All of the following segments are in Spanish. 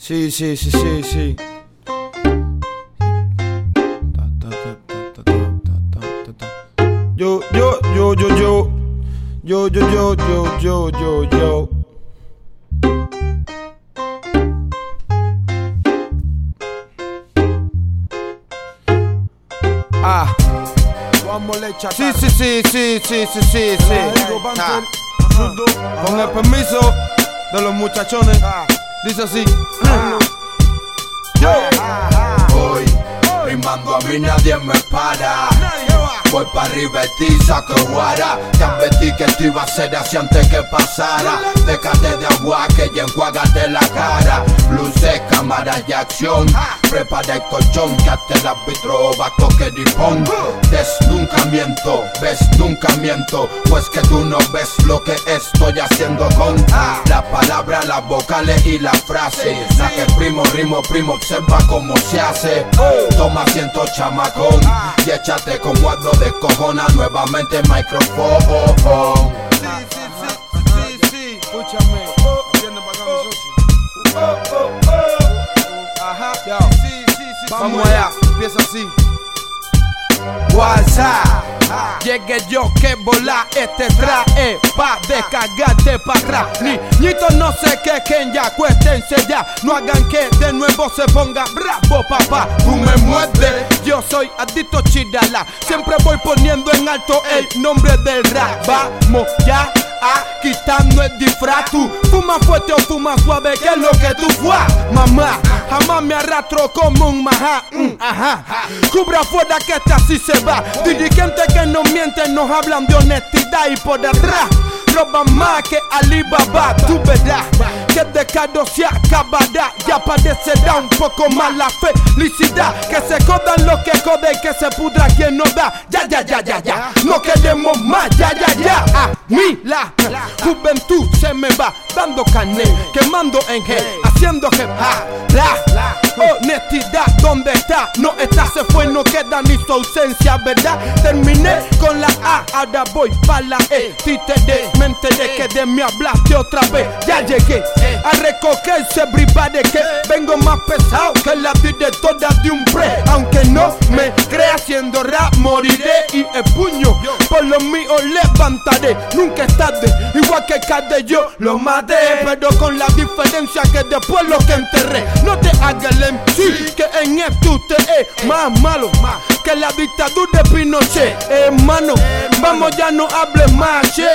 Sí. Yo. Sí. Con el permiso de los muchachones, dice así. Hoy, rimando a mí nadie me para. Voy pa' arriba de ti, saco guara. Te advertí que esto iba a ser así antes que pasara. Déjate de agua que ya enjuágate la cara. Luces, cámaras y acción. Prepara el colchón que hasta el árbitro va a coger y pon. Nunca miento, ves, nunca miento. Pues que tú no ves lo que estoy haciendo con la palabra, las vocales y las frases. La que primo, observa cómo se hace. Toma asiento, chamacón, y échate como algo de cojona nuevamente el micrófono. Sí. Escúchame. Vamos allá, empieza así. WhatsApp. Llegué yo que volar este trae pa' descargarte pa' atrás. Niñitos no sé qué, que ya cuéstense ya. No hagan que de nuevo se ponga bravo, papá. Tú me muerdes, yo soy adicto chidala. Siempre voy poniendo en alto el nombre del rap. Vamos ya a quitarnos el disfraz. Tú fuma fuerte o fuma suave, que es lo que tú fuas. Mamá, jamás me arrastro como un majá. Cubra afuera que esta así se va. Dirigentes que nos mienten, nos hablan de honestidad y por atrás roban más que Alibaba. Tú verás que el descaro se acabará y aparecerá un poco más la felicidad. Que se jodan los que joden, que se pudra quien nos da. Ya. No queremos más, ya. A mí la juventud se me va dando carne, quemando en gel, haciendo hip hop. La honestidad, ¿dónde está? No está, se fue, no queda ni su ausencia, ¿verdad? Terminé con la A, ahora voy pa' la E. Títere, me enteré que de mí hablaste otra vez. Ya llegué a recogerse, bribare, que vengo más pesado que la directora de un pre. Aunque no me crea, haciendo rap moriré y el puño por lo mío levantaré. Nunca es tarde, igual que Cade yo lo maté, pero con la diferencia que después lo que enterré. No te hagas el MC, que en esto usted es más malo que la dictadura de Pinochet. Hermano, vamos ya no hables más, che.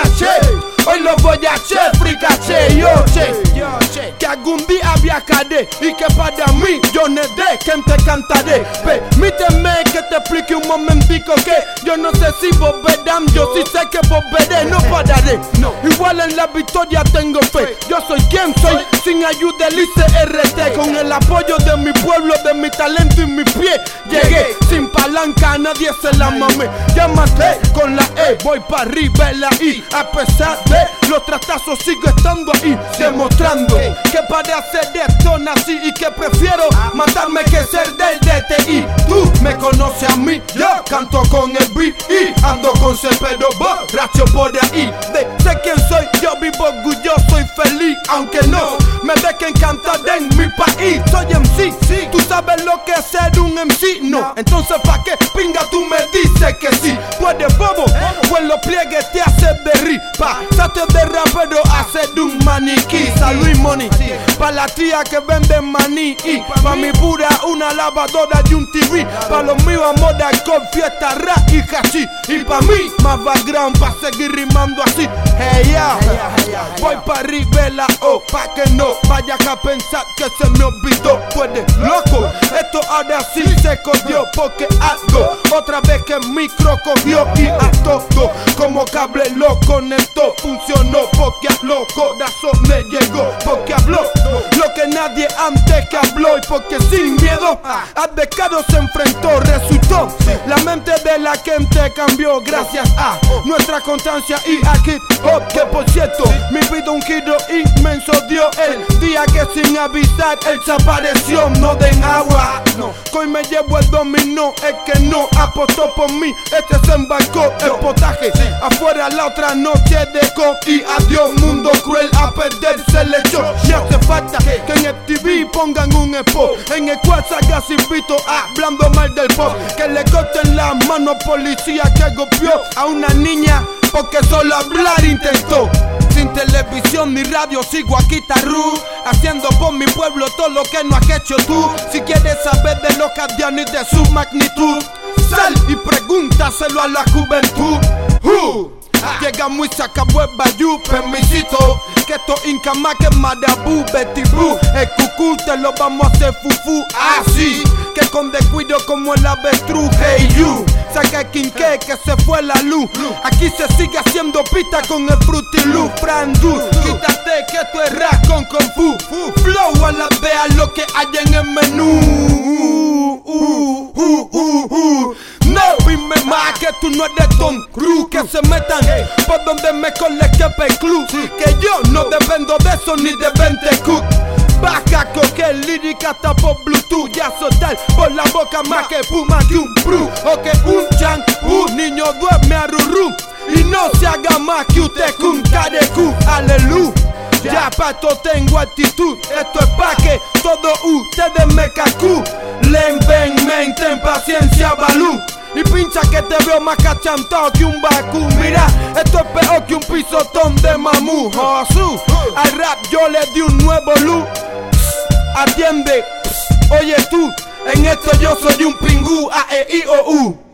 Hoy lo voy a hacer, fricache, yo che. Que algún día viajaré y que para mí yo no de quien te cantaré. Permíteme que te explique un momentico que yo no sé si volverán, yo sí sé que volveré, no pararé. Igual en la victoria tengo fe, yo soy quien soy, sin ayuda el ICRT. Con el apoyo de mi pueblo, de mi talento y mi pie, llegué sin palanca, a nadie se la mame. Llámate con la E, voy para arriba la I. A pesar de los tratazos sigo estando ahí, demostrando que para hacer esto nací y que prefiero matarme que ser del DTI. Tú me conoces a mí, yo canto con el beat y ando con pero borracho por ahí. Sé quién soy, yo vivo orgulloso y feliz, aunque no me dejen cantar en mi país. Soy MC, tú sabes lo que es ser un MC, no. Entonces pa' qué pinga tú me dices que sí. Tú eres bobo, pues los pliegues te hacen de rir. Pasaste de rapero a ser un maniquí. Salud y money, pa' la tía que vende maní. Y pa' mi pura una lavadora y un TV. Pa' los míos amor, alcohol, fiesta, rap y hachí. Y pa' mí más background pa' seguir rimando así. Hey ya, voy pa' arriba la O, pa' que no vayas a pensar que se me olvidó. Tú eres loco, esto ahora sí se cogió, porque algo otra vez que el micro cogió y a todo como cable lo conectó. Funcionó porque a los corazones llegó, porque habló lo que nadie antes que habló. Y porque sin miedo al descaro se enfrentó, resultó la mente de la gente cambió gracias a nuestra constancia y a hip hop, que por cierto Mi vida un giro inmenso dio el día que sin avisar él se apareció. No den agua, no, que hoy me llevo el dominó. El que no apostó por mí, este se embarcó. El potaje afuera la otra noche dejó. Y adiós mundo cruel, a perder se le echó. Me hace falta que en el TV pongan un spot en el cual salga sin pito hablando mal del pop. Que le corten las manos policía que golpeó a una niña porque solo hablar intentó. Sin televisión ni radio sigo aquí tarru, haciendo por mi pueblo todo lo que no has hecho tú. Si quieres saber de los Cadianos y de su magnitud, sal y pregúntaselo a la juventud. Llegamos y se acabó el bayú, permisito, que esto inca más que Marabú, Betty Boo. El cucú te lo vamos a hacer fufu, así que con descuido como el avestruz. Hey you, saca el quinqué que se fue la luz. Aquí se sigue haciendo pista con el Fruity Loop. Frandu, quítate que esto es rap con Kung Fu. Flow a la vea lo que hay en el menú. No pime más que tú no eres Tom Cruise. Que se metan por donde mejor les quepe el club. Que yo no dependo de eso ni de 20 cook. Baja coger lírica hasta por Bluetooth. Ya soltar por la boca más que puma que un bru. O que un champú, niño duerme a rurú. Y no se haga más que usted con carecu. Aleluya, ya pa' esto tengo actitud. Esto es pa' que todos ustedes me cacú. Len, ven, men, ten paciencia, balú. Y pincha que te veo más cachantado que un Bakú. Mira, esto es peor que un pisotón de mamú. Josu, al rap yo le di un nuevo look. Atiende, oye tú, en esto yo soy un pingú, A, E, I, O, U.